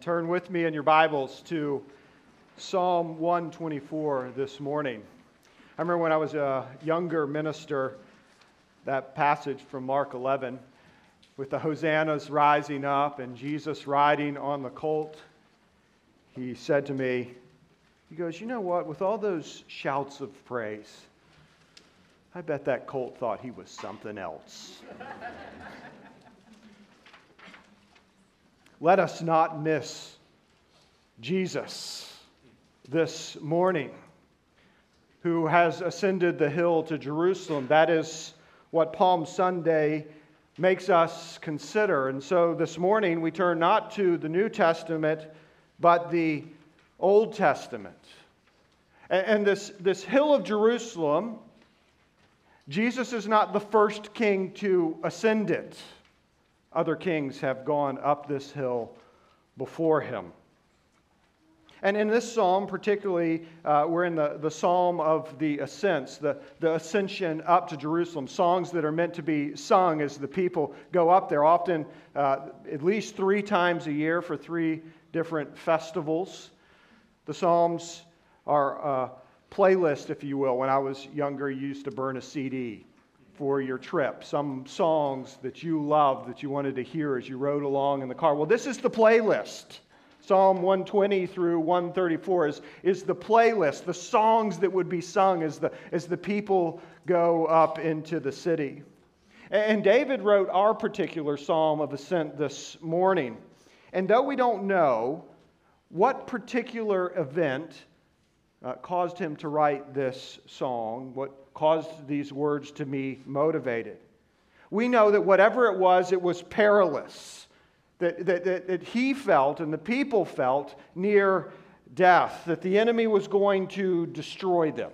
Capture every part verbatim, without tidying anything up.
Turn with me in your Bibles to Psalm one twenty-four this morning. I remember when I was a younger minister, that passage from Mark eleven, with the hosannas rising up and Jesus riding on the colt, he said to me, he goes, you know what, with all those shouts of praise, I bet that colt thought he was something else. Let us not miss Jesus this morning, who has ascended the hill to Jerusalem. That is what Palm Sunday makes us consider. And so this morning we turn not to the New Testament, but the Old Testament. And this, this hill of Jerusalem, Jesus is not the first king to ascend it. Other kings have gone up this hill before him. And in this psalm, particularly, uh, we're in the, the psalm of the ascents, the, the ascension up to Jerusalem, songs that are meant to be sung as the people go up there, often uh, at least three times a year for three different festivals. The psalms are a playlist, if you will. When I was younger, you used to burn a C D for your trip, some songs that you loved that you wanted to hear as you rode along in the car. Well, this is the playlist. Psalm one twenty through one thirty-four is, is the playlist, the songs that would be sung as the, as the people go up into the city. And David wrote our particular psalm of ascent this morning. And though we don't know what particular event uh, caused him to write this song, what caused these words to be motivated, we know that whatever it was, it was perilous. That, that, that, that he felt and the people felt near death, that the enemy was going to destroy them.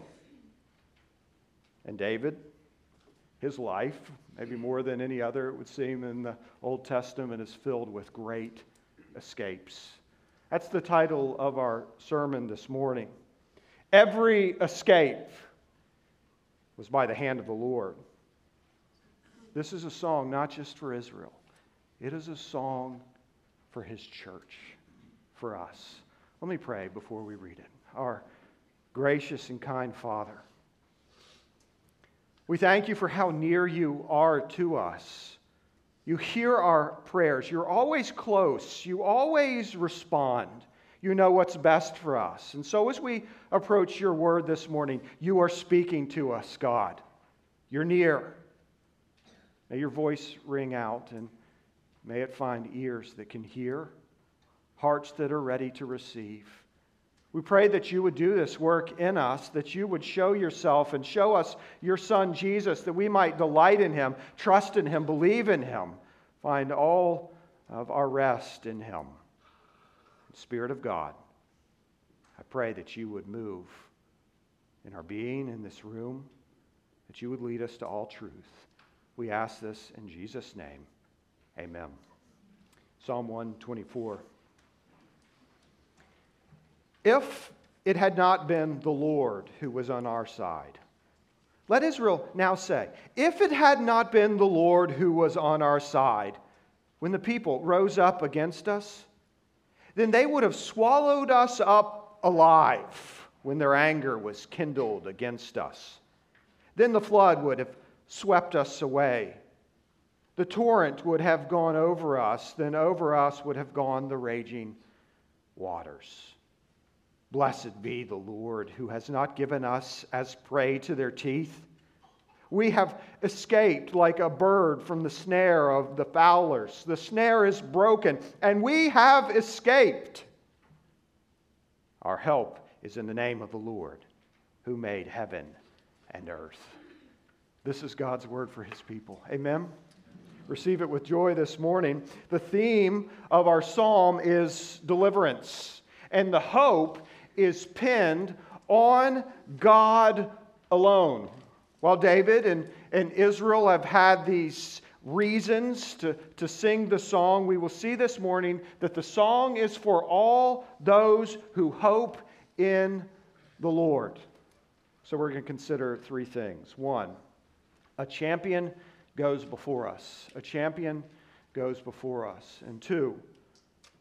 And David, his life, maybe more than any other, it would seem, in the Old Testament, is filled with great escapes. That's the title of our sermon this morning. Every escape was by the hand of the Lord. This is a song not just for Israel. It is a song for His church, for us. Let me pray before we read it. Our gracious and kind Father, we thank You for how near You are to us. You hear our prayers. You're always close. You always respond. You know what's best for us. And so as we approach Your word this morning, You are speaking to us, God. You're near. May Your voice ring out, and may it find ears that can hear, hearts that are ready to receive. We pray that You would do this work in us, that You would show Yourself and show us Your Son Jesus, that we might delight in Him, trust in Him, believe in Him, find all of our rest in Him. Spirit of God, I pray that You would move in our being in this room, that You would lead us to all truth. We ask this in Jesus' name. Amen. Psalm one twenty-four. If it had not been the Lord who was on our side, let Israel now say, if it had not been the Lord who was on our side, when the people rose up against us, then they would have swallowed us up alive when their anger was kindled against us. Then the flood would have swept us away. The torrent would have gone over us, then over us would have gone the raging waters. Blessed be the Lord, who has not given us as prey to their teeth. We have escaped like a bird from the snare of the fowlers. The snare is broken, and we have escaped. Our help is in the name of the Lord, who made heaven and earth. This is God's word for His people. Amen. Receive it with joy this morning. The theme of our psalm is deliverance, and the hope is pinned on God alone. While David and, and Israel have had these reasons to, to sing the song, we will see this morning that the song is for all those who hope in the Lord. So we're going to consider three things. One, a champion goes before us. A champion goes before us. And two,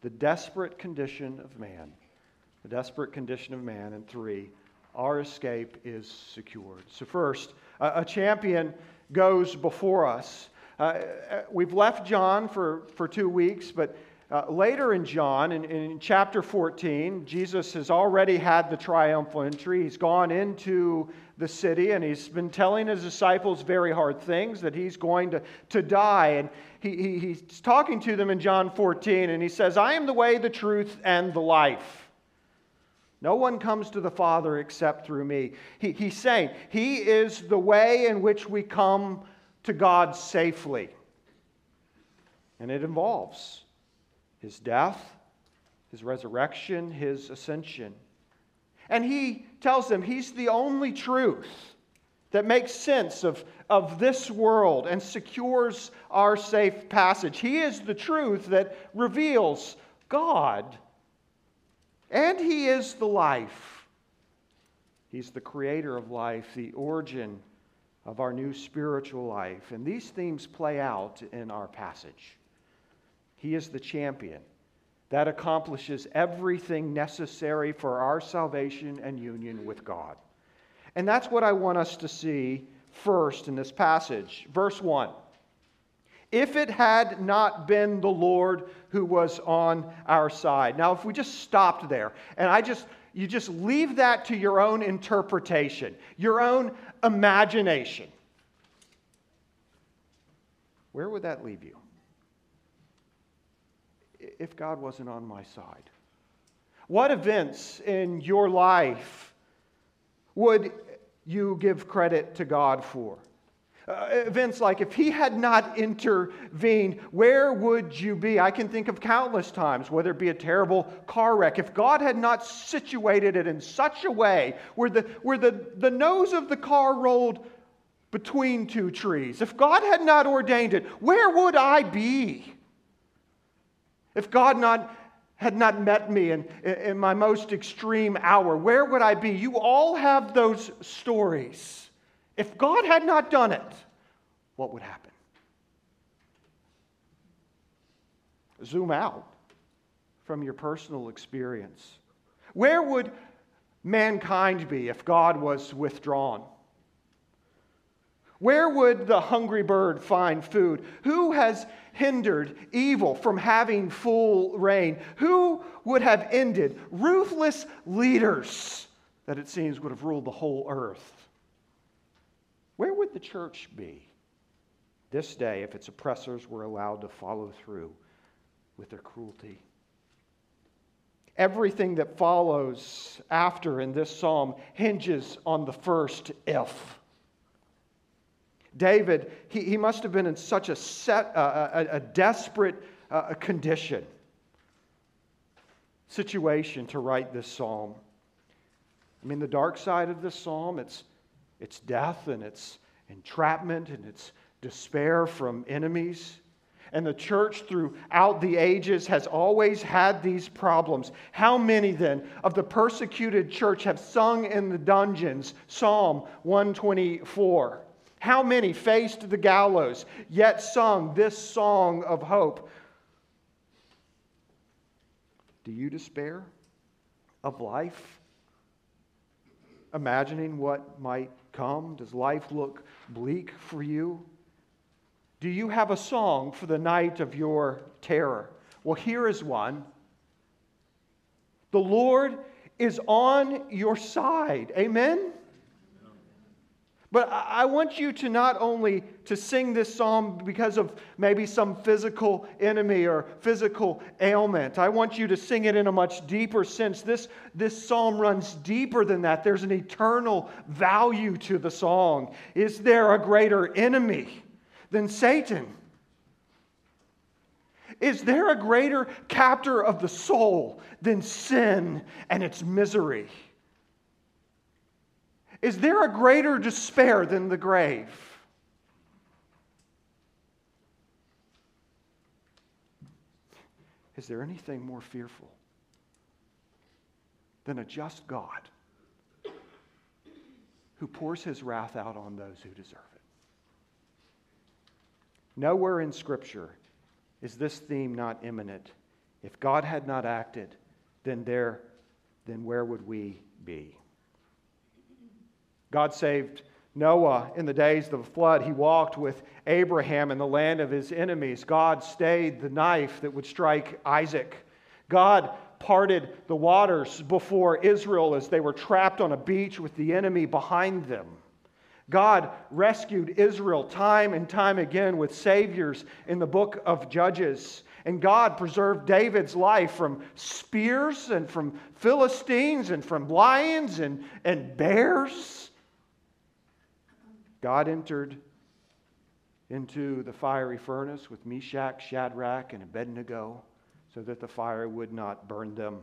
the desperate condition of man. The desperate condition of man. And three, our escape is secured. So first, a, a champion goes before us. Uh, we've left John for, for two weeks, but uh, later in John, in, in chapter fourteen, Jesus has already had the triumphal entry. He's gone into the city, and he's been telling his disciples very hard things, that he's going to, to die. And he, he, he's talking to them in John fourteen, and he says, I am the way, the truth, and the life. No one comes to the Father except through me. He, he's saying he is the way in which we come to God safely. And it involves his death, his resurrection, his ascension. And he tells them he's the only truth that makes sense of, of this world and secures our safe passage. He is the truth that reveals God. And he is the life. He's the creator of life, the origin of our new spiritual life. And these themes play out in our passage. He is the champion that accomplishes everything necessary for our salvation and union with God. And that's what I want us to see first in this passage. Verse one. If it had not been the Lord who was on our side. Now, if we just stopped there, and I just you just leave that to your own interpretation, your own imagination, where would that leave you? If God wasn't on my side? What events in your life would you give credit to God for? Uh, events like, if He had not intervened, where would you be? I can think of countless times, whether it be a terrible car wreck. If God had not situated it in such a way where the, where the, the nose of the car rolled between two trees, if God had not ordained it, where would I be? If God not, had not met me in, in my most extreme hour, where would I be? You all have those stories. If God had not done it, what would happen? Zoom out from your personal experience. Where would mankind be if God was withdrawn? Where would the hungry bird find food? Who has hindered evil from having full reign? Who would have ended ruthless leaders that it seems would have ruled the whole earth? Where would the church be this day if its oppressors were allowed to follow through with their cruelty? Everything that follows after in this psalm hinges on the first if. David, he, he must have been in such a, set, uh, a, a desperate uh, condition, situation to write this psalm. I mean, the dark side of this psalm, it's, it's death and it's entrapment and it's despair from enemies. And the church throughout the ages has always had these problems. How many then of the persecuted church have sung in the dungeons Psalm one twenty-four? How many faced the gallows, yet sung this song of hope? Do you despair of life? Imagining what might come? Does life look bleak for you? Do you have a song for the night of your terror? Well, here is one. The Lord is on your side. Amen? But I want you to not only to sing this psalm because of maybe some physical enemy or physical ailment. I want you to sing it in a much deeper sense. This, this psalm runs deeper than that. There's an eternal value to the song. Is there a greater enemy than Satan? Is there a greater captor of the soul than sin and its misery? Is there a greater despair than the grave? Is there anything more fearful than a just God who pours His wrath out on those who deserve it? Nowhere in Scripture is this theme not imminent If God had not acted, then there, then where would we be? God saved Noah in the days of the flood. He walked with Abraham in the land of his enemies. God stayed the knife that would strike Isaac. God parted the waters before Israel as they were trapped on a beach with the enemy behind them. God rescued Israel time and time again with saviors in the book of Judges. And God preserved David's life from spears and from Philistines and from lions and, and bears. God entered into the fiery furnace with Meshach, Shadrach, and Abednego so that the fire would not burn them.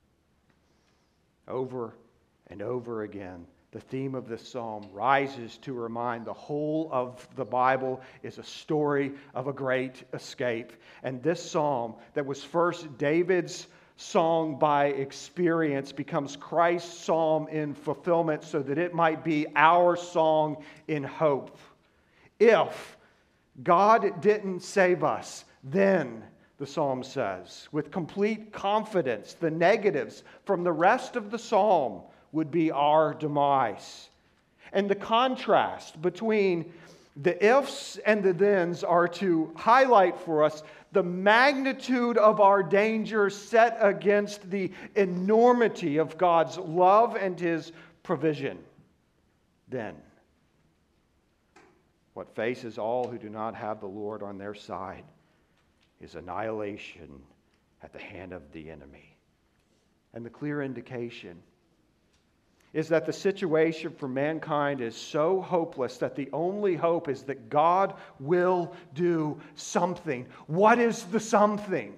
Over and over again, the theme of this psalm rises to remind the whole of the Bible is a story of a great escape. And this psalm that was first David's song by experience becomes Christ's psalm in fulfillment so that it might be our song in hope. If God didn't save us, then, the psalm says, with complete confidence, the negatives from the rest of the psalm would be our demise. And the contrast between the ifs and the thens are to highlight for us the magnitude of our danger set against the enormity of God's love and His provision. Then, what faces all who do not have the Lord on their side is annihilation at the hand of the enemy. And the clear indication is that the situation for mankind is so hopeless that the only hope is that God will do something. What is the something?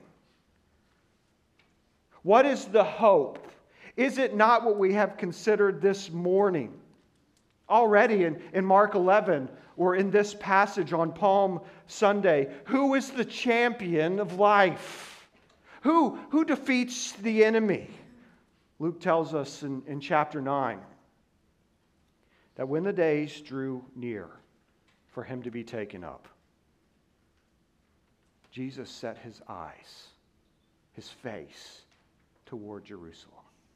What is the hope? Is it not what we have considered this morning? Already in, in Mark eleven, or in this passage on Palm Sunday, who is the champion of life? Who, who defeats the enemy? Luke tells us in, in chapter nine that when the days drew near for him to be taken up, Jesus set his eyes, his face, toward Jerusalem.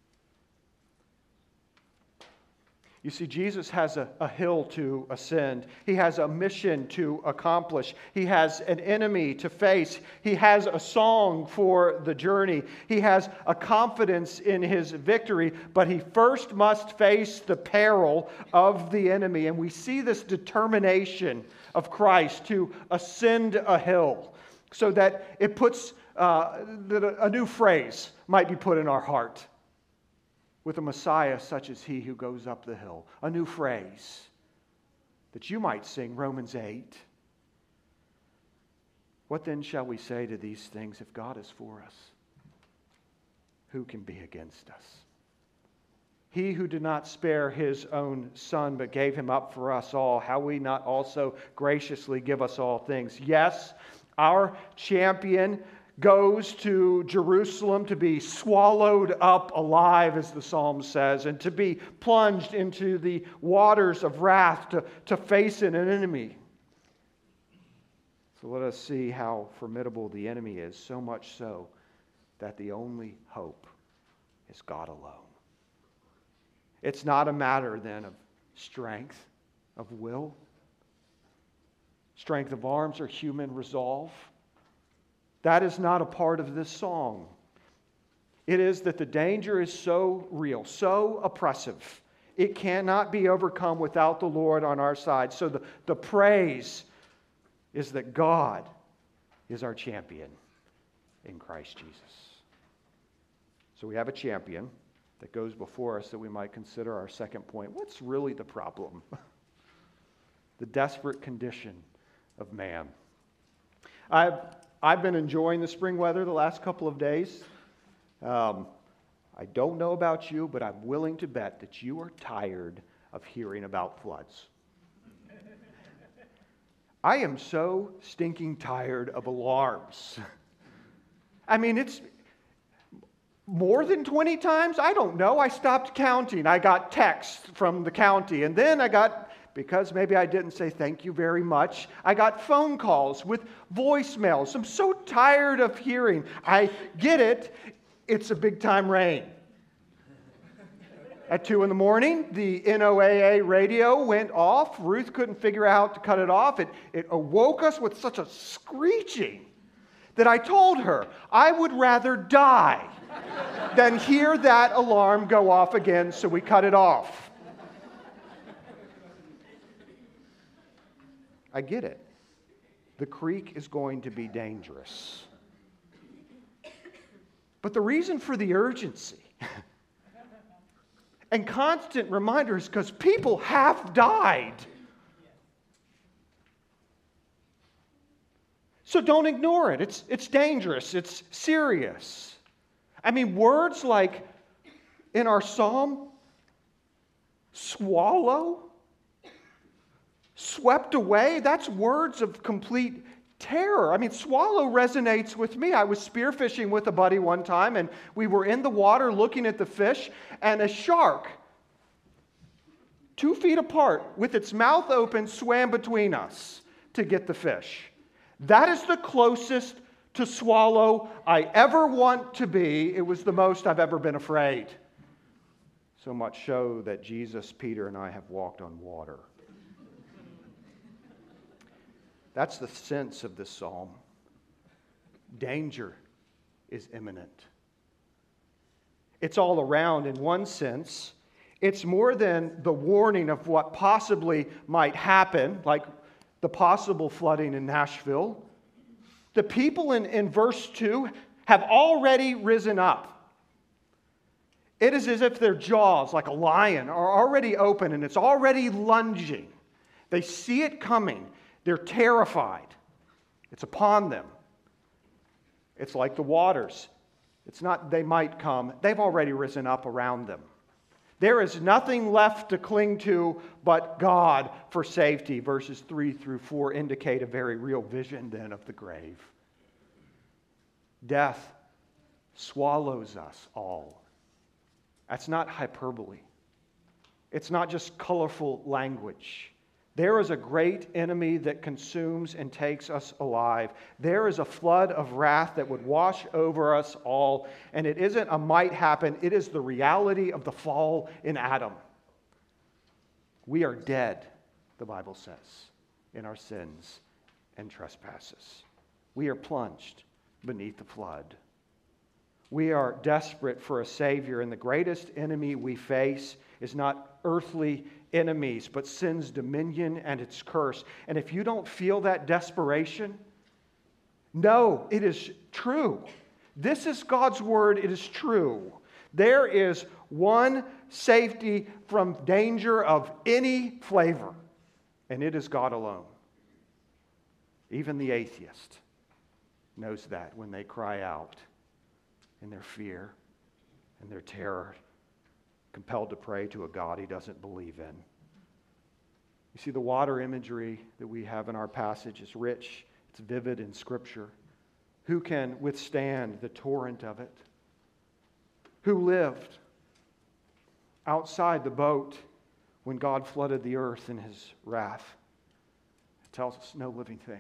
You see, Jesus has a, a hill to ascend. He has a mission to accomplish. He has an enemy to face. He has a song for the journey. He has a confidence in his victory, but he first must face the peril of the enemy. And we see this determination of Christ to ascend a hill so that it puts, uh, that a new phrase might be put in our heart. With a Messiah such as he who goes up the hill. A new phrase that you might sing, Romans eight. What then shall we say to these things? If God is for us, who can be against us? He who did not spare his own Son, but gave him up for us all, how will he not also graciously give us all things? Yes, our champion goes to Jerusalem to be swallowed up alive, as the psalm says, and to be plunged into the waters of wrath to, to face an enemy. So let us see how formidable the enemy is, so much so that the only hope is God alone. It's not a matter then of strength of will, strength of arms, or human resolve. That is not a part of this song. It is that the danger is so real, so oppressive, it cannot be overcome without the Lord on our side. So the, the praise is that God is our champion in Christ Jesus. So we have a champion that goes before us that we might consider our second point. What's really the problem? The desperate condition of man. I've I've been enjoying the spring weather the last couple of days. Um, I don't know about you, but I'm willing to bet that you are tired of hearing about floods. I am so stinking tired of alarms. I mean, it's more than twenty times? I don't know. I stopped counting. I got texts from the county, and then I got because maybe I didn't say thank you very much, I got phone calls with voicemails. I'm so tired of hearing, I get it, it's a big time rain. At two in the morning, the N O A A radio went off. Ruth couldn't figure out how to cut it off. It, it awoke us with such a screeching that I told her I would rather die than hear that alarm go off again, so we cut it off. I get it. The creek is going to be dangerous. But the reason for the urgency and constant reminders, because people have died. So don't ignore it. It's, it's dangerous. It's serious. I mean, words like in our psalm, swallow, swept away, that's words of complete terror. I mean, swallow resonates with me. I was spearfishing with a buddy one time, and we were in the water looking at the fish, and a shark, two feet apart, with its mouth open, swam between us to get the fish. That is the closest to swallow I ever want to be. It was the most I've ever been afraid. So much so that Jesus, Peter, and I have walked on water. That's the sense of this psalm. Danger is imminent. It's all around in one sense. It's more than the warning of what possibly might happen, like the possible flooding in Nashville. The people in, in verse two have already risen up. It is as if their jaws, like a lion, are already open and it's already lunging. They see it coming. They're terrified. It's upon them. It's like the waters. It's not they might come. They've already risen up around them. There is nothing left to cling to but God for safety. Verses three through four indicate a very real vision then of the grave. Death swallows us all. That's not hyperbole. It's not just colorful language. There is a great enemy that consumes and takes us alive. There is a flood of wrath that would wash over us all. And it isn't a might happen. It is the reality of the fall in Adam. We are dead, the Bible says, in our sins and trespasses. We are plunged beneath the flood. We are desperate for a Savior, and the greatest enemy we face is not earthly enemies, but sin's dominion and its curse. And if you don't feel that desperation, no, it is true. This is God's word. It is true. There is one safety from danger of any flavor, and it is God alone. Even the atheist knows that when they cry out in their fear and their terror, compelled to pray to a God he doesn't believe in. You see, the water imagery that we have in our passage is rich. It's vivid in Scripture. Who can withstand the torrent of it? Who lived outside the boat when God flooded the earth in his wrath? It tells us no living thing.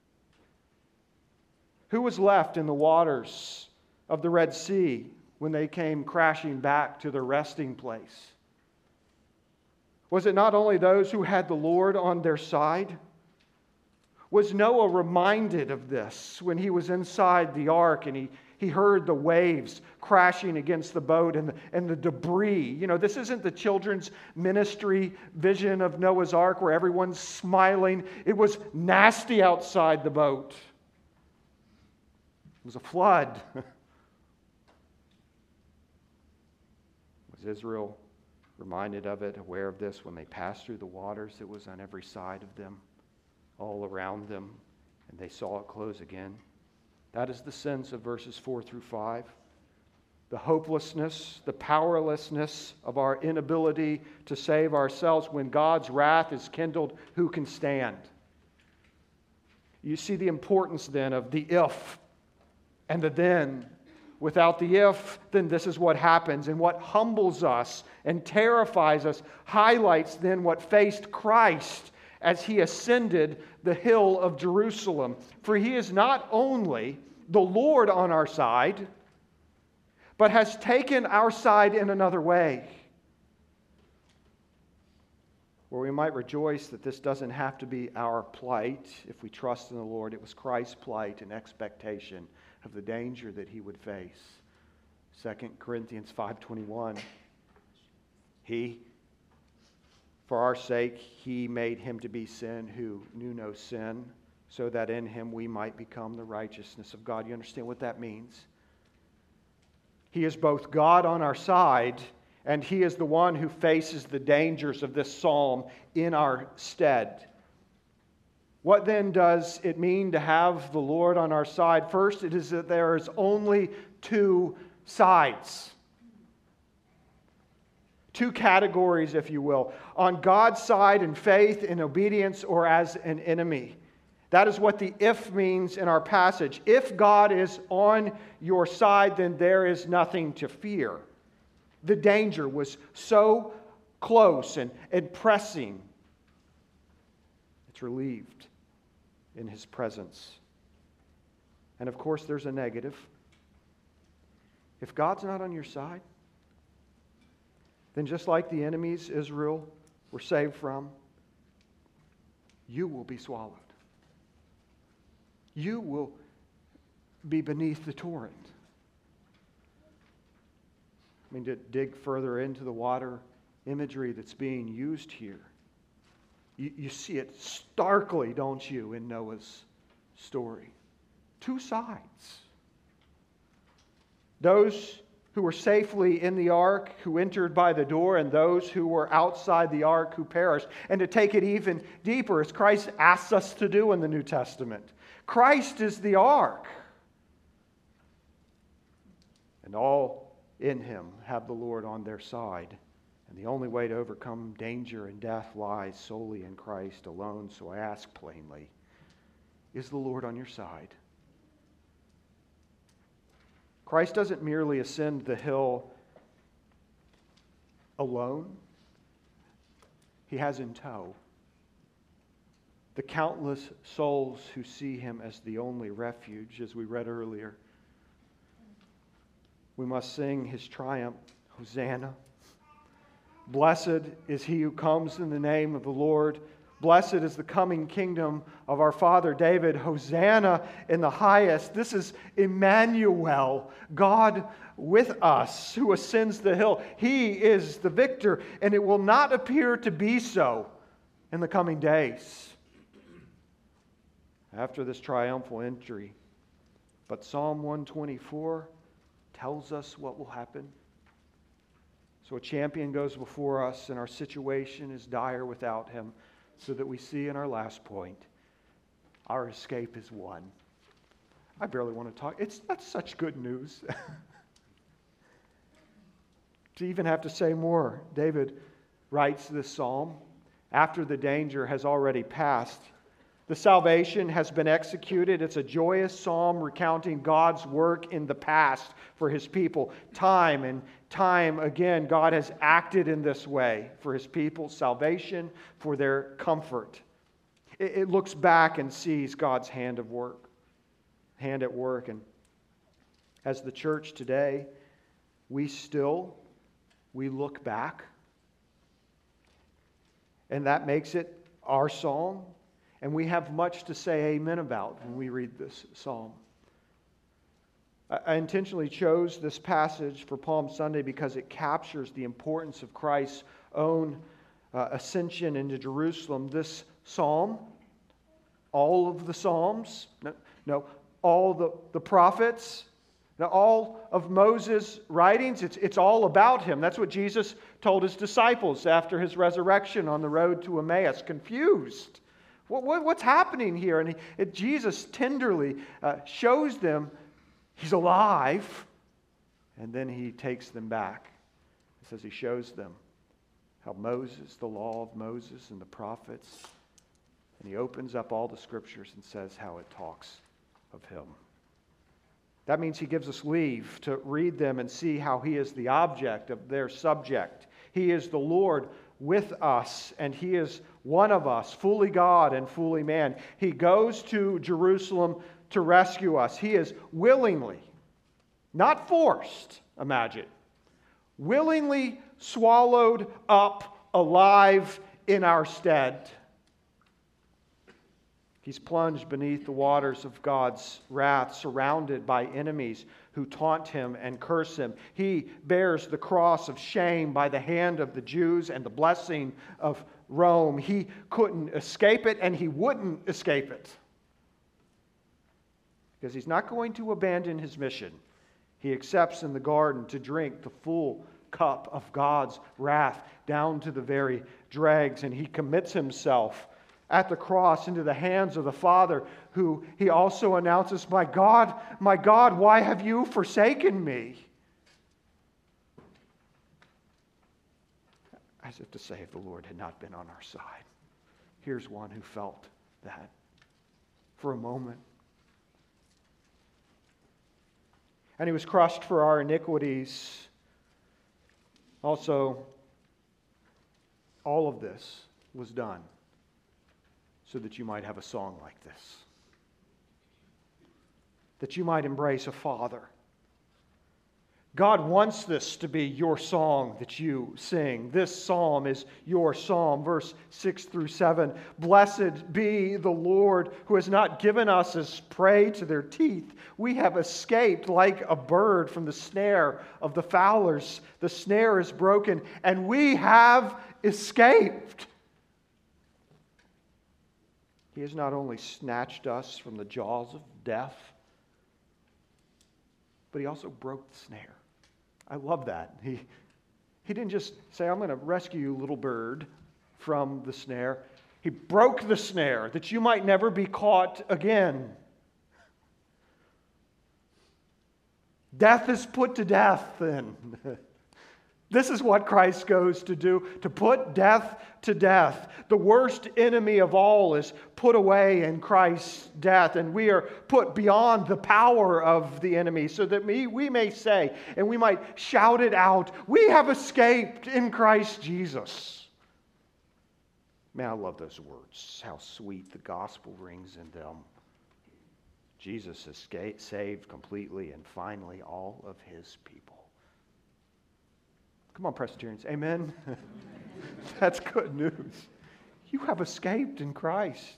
Who was left in the waters of the Red Sea when they came crashing back to their resting place? Was it not only those who had the Lord on their side? Was Noah reminded of this when he was inside the ark and he, he heard the waves crashing against the boat and the, and the debris? You know, this isn't the children's ministry vision of Noah's ark where everyone's smiling. It was nasty outside the boat. It was a flood. Was Israel reminded of it, aware of this when they passed through the waters? It was on every side of them, all around them, and they saw it close again. That is the sense of verses four through five. The hopelessness, the powerlessness of our inability to save ourselves. When God's wrath is kindled, who can stand? You see the importance then of the if and the then. without the if, then this is what happens. And what humbles us and terrifies us highlights then what faced Christ as he ascended the hill of Jerusalem. For he is not only the Lord on our side, but has taken our side in another way, where we might rejoice that this doesn't have to be our plight. If we trust in the Lord, it was Christ's plight and expectation of the danger that he would face. Second Corinthians five twenty-one. He, for our sake, he made him to be sin who knew no sin, so that in him we might become the righteousness of God. You understand what that means? He is both God on our side, and he is the one who faces the dangers of this psalm in our stead. What then does it mean to have the Lord on our side? First, it is that there is only two sides. Two categories, if you will. On God's side in faith, in obedience, or as an enemy. That is what the if means in our passage. If God is on your side, then there is nothing to fear. The danger was so close and, and pressing. It's relieved in his presence. And of course, there's a negative. If God's not on your side, then just like the enemies Israel were saved from, you will be swallowed. You will be beneath the torrent. I mean, to dig further into the water imagery that's being used here, you, you see it starkly, don't you, in Noah's story. Two sides. Those who were safely in the ark, who entered by the door, and those who were outside the ark, who perished. And to take it even deeper, as Christ asks us to do in the New Testament, Christ is the ark. And all in him have the Lord on their side. And the only way to overcome danger and death lies solely in Christ alone. So I ask plainly, is the Lord on your side? Christ doesn't merely ascend the hill alone. He has in tow the countless souls who see him as the only refuge, as we read earlier. We must sing his triumph, Hosanna. Blessed is he who comes in the name of the Lord. Blessed is the coming kingdom of our father David. Hosanna in the highest. This is Emmanuel, God with us, who ascends the hill. He is the victor, and it will not appear to be so in the coming days after this triumphal entry. But Psalm one twenty-four tells us what will happen. So a champion goes before us, and our situation is dire without him, so that we see in our last point, our escape is won. I barely want to talk. It's that's such good news. To even have to say more, David writes this psalm after the danger has already passed. The salvation has been executed. It's a joyous psalm recounting God's work in the past for his people. Time and time again, God has acted in this way for his people's salvation, for their comfort. It, it looks back and sees God's hand of work, hand at work. And as the church today, we still, we look back. And that makes it our song. And we have much to say amen about when we read this psalm. I intentionally chose this passage for Palm Sunday because it captures the importance of Christ's own uh, ascension into Jerusalem. This psalm, all of the psalms, no, no all the, the prophets, now all of Moses' writings, it's, it's all about him. That's what Jesus told his disciples after his resurrection on the road to Emmaus, confused. What, what, what's happening here? And he, it, Jesus tenderly uh, shows them he's alive, and then he takes them back. It says he shows them how Moses, the law of Moses and the prophets, and he opens up all the scriptures and says how it talks of him. That means he gives us leave to read them and see how he is the object of their subject. He is the Lord with us, and he is one of us, fully God and fully man. He goes to Jerusalem to rescue us. He is willingly, not forced, imagine, willingly swallowed up alive in our stead. He's plunged beneath the waters of God's wrath, surrounded by enemies who taunt him and curse him. He bears the cross of shame by the hand of the Jews and the blessing of Rome. He couldn't escape it, and he wouldn't escape it, because he's not going to abandon his mission. He accepts in the garden to drink the full cup of God's wrath down to the very dregs, and he commits himself at the cross into the hands of the Father, who he also announces, "My God, my God, why have you forsaken me?" As if to say, if the Lord had not been on our side. Here's one who felt that for a moment. And he was crushed for our iniquities. Also, all of this was done so that you might have a song like this, that you might embrace a Father. God wants this to be your song that you sing. This psalm is your psalm. Verse six through seven. Blessed be the Lord, who has not given us as prey to their teeth. We have escaped like a bird from the snare of the fowlers. The snare is broken, and we have escaped. He has not only snatched us from the jaws of death, but he also broke the snare. I love that. He, he didn't just say, "I'm going to rescue you, little bird, from the snare." He broke the snare that you might never be caught again. Death is put to death then. This is what Christ goes to do, to put death to death. The worst enemy of all is put away in Christ's death, and we are put beyond the power of the enemy, so that we, we may say, and we might shout it out, we have escaped in Christ Jesus. Man, I love those words, how sweet the gospel rings in them. Jesus has saved completely and finally all of his people. Come on, Presbyterians. Amen? That's good news. You have escaped in Christ.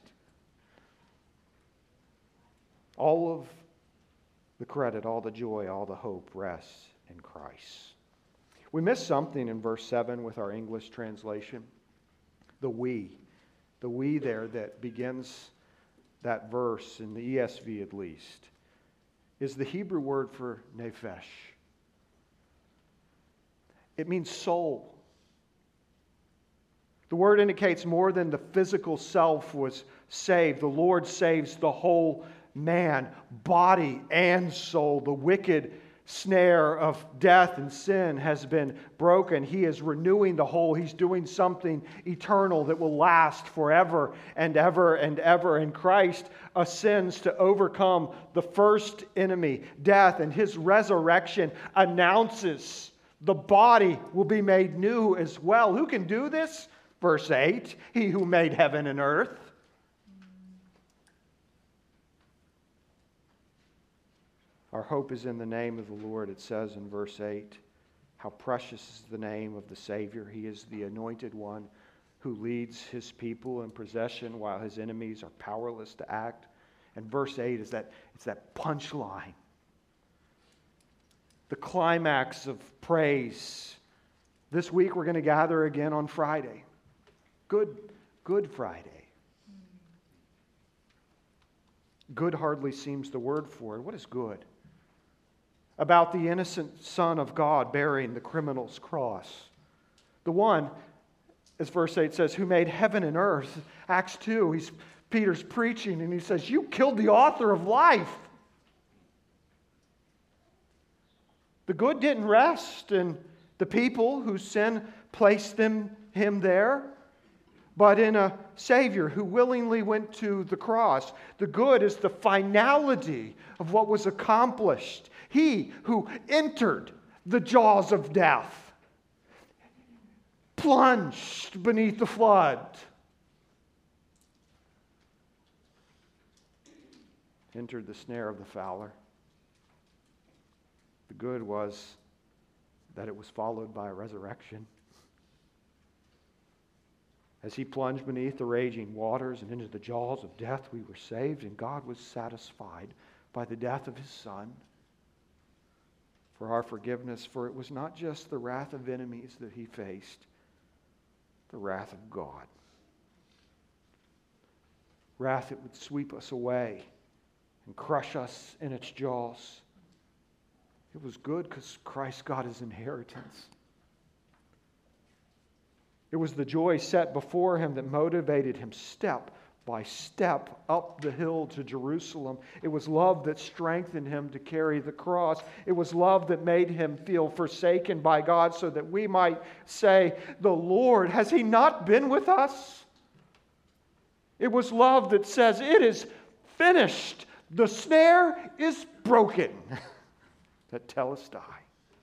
All of the credit, all the joy, all the hope rests in Christ. We missed something in verse seven with our English translation. The we. The we there that begins that verse, in the E S V at least, is the Hebrew word for nephesh. It means soul. The word indicates more than the physical self was saved. The Lord saves the whole man, body and soul. The wicked snare of death and sin has been broken. He is renewing the whole. He's doing something eternal that will last forever and ever and ever. And Christ ascends to overcome the first enemy, death, and his resurrection announces the body will be made new as well. Who can do this? Verse eight, he who made heaven and earth. Our hope is in the name of the Lord, it says in verse eight. How precious is the name of the Savior. He is the anointed one who leads his people in possession while his enemies are powerless to act. And verse eight is that, it's that punchline. The climax of praise. This week we're going to gather again on Friday. Good, Good Friday. Good hardly seems the word for it. What is good? About the innocent Son of God bearing the criminal's cross. The one, as verse eight says, who made heaven and earth. Acts two, he's, Peter's preaching and he says, you killed the author of life. The good didn't rest in the people whose sin placed them, him there, but in a Savior who willingly went to the cross. The good is the finality of what was accomplished. He who entered the jaws of death, plunged beneath the flood, entered the snare of the fowler. The good was that it was followed by a resurrection. As he plunged beneath the raging waters and into the jaws of death, we were saved, and God was satisfied by the death of his Son for our forgiveness. For it was not just the wrath of enemies that he faced, the wrath of God. Wrath that would sweep us away and crush us in its jaws. It was good because Christ got his inheritance. It was the joy set before him that motivated him step by step up the hill to Jerusalem. It was love that strengthened him to carry the cross. It was love that made him feel forsaken by God so that we might say, "The Lord, has he not been with us?" It was love that says, "It is finished. The snare is broken." That telestai.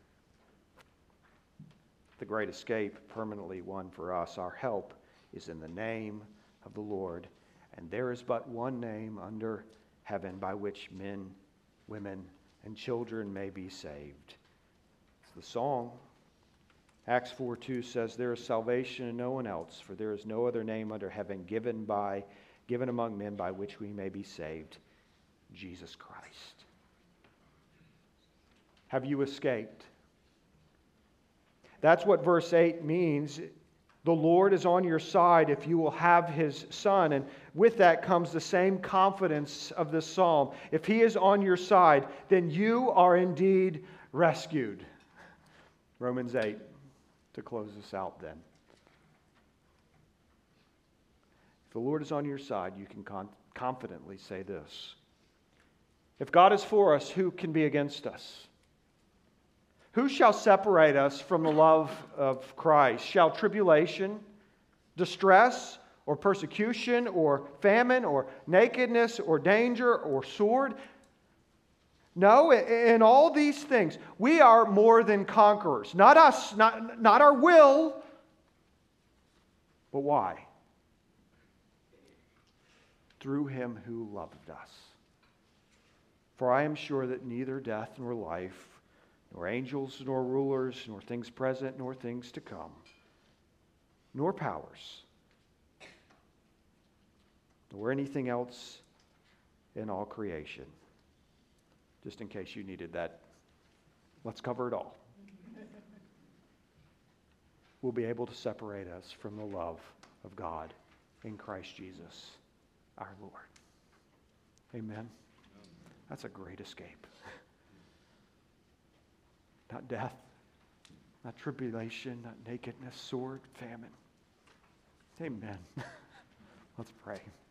The great escape, permanently won for us. Our help is in the name of the Lord. And there is but one name under heaven by which men, women, and children may be saved. It's the song. Acts four two says, "There is salvation in no one else, for there is no other name under heaven given by given among men by which we may be saved, Jesus Christ." Have you escaped? That's what verse eight means. The Lord is on your side if you will have his Son. And with that comes the same confidence of this psalm. If he is on your side, then you are indeed rescued. Romans eight, to close this out then. If the Lord is on your side, you can con- confidently say this. If God is for us, who can be against us? Who shall separate us from the love of Christ? Shall tribulation, distress, or persecution, or famine, or nakedness, or danger, or sword? No, in all these things, we are more than conquerors. Not us, not, not our will, but why? Through him who loved us. For I am sure that neither death nor life, nor angels, nor rulers, nor things present, nor things to come, nor powers, nor anything else in all creation. Just in case you needed that, let's cover it all. Will be able to separate us from the love of God in Christ Jesus, our Lord. Amen. That's a great escape. Not death, not tribulation, not nakedness, sword, famine. Amen. Let's pray.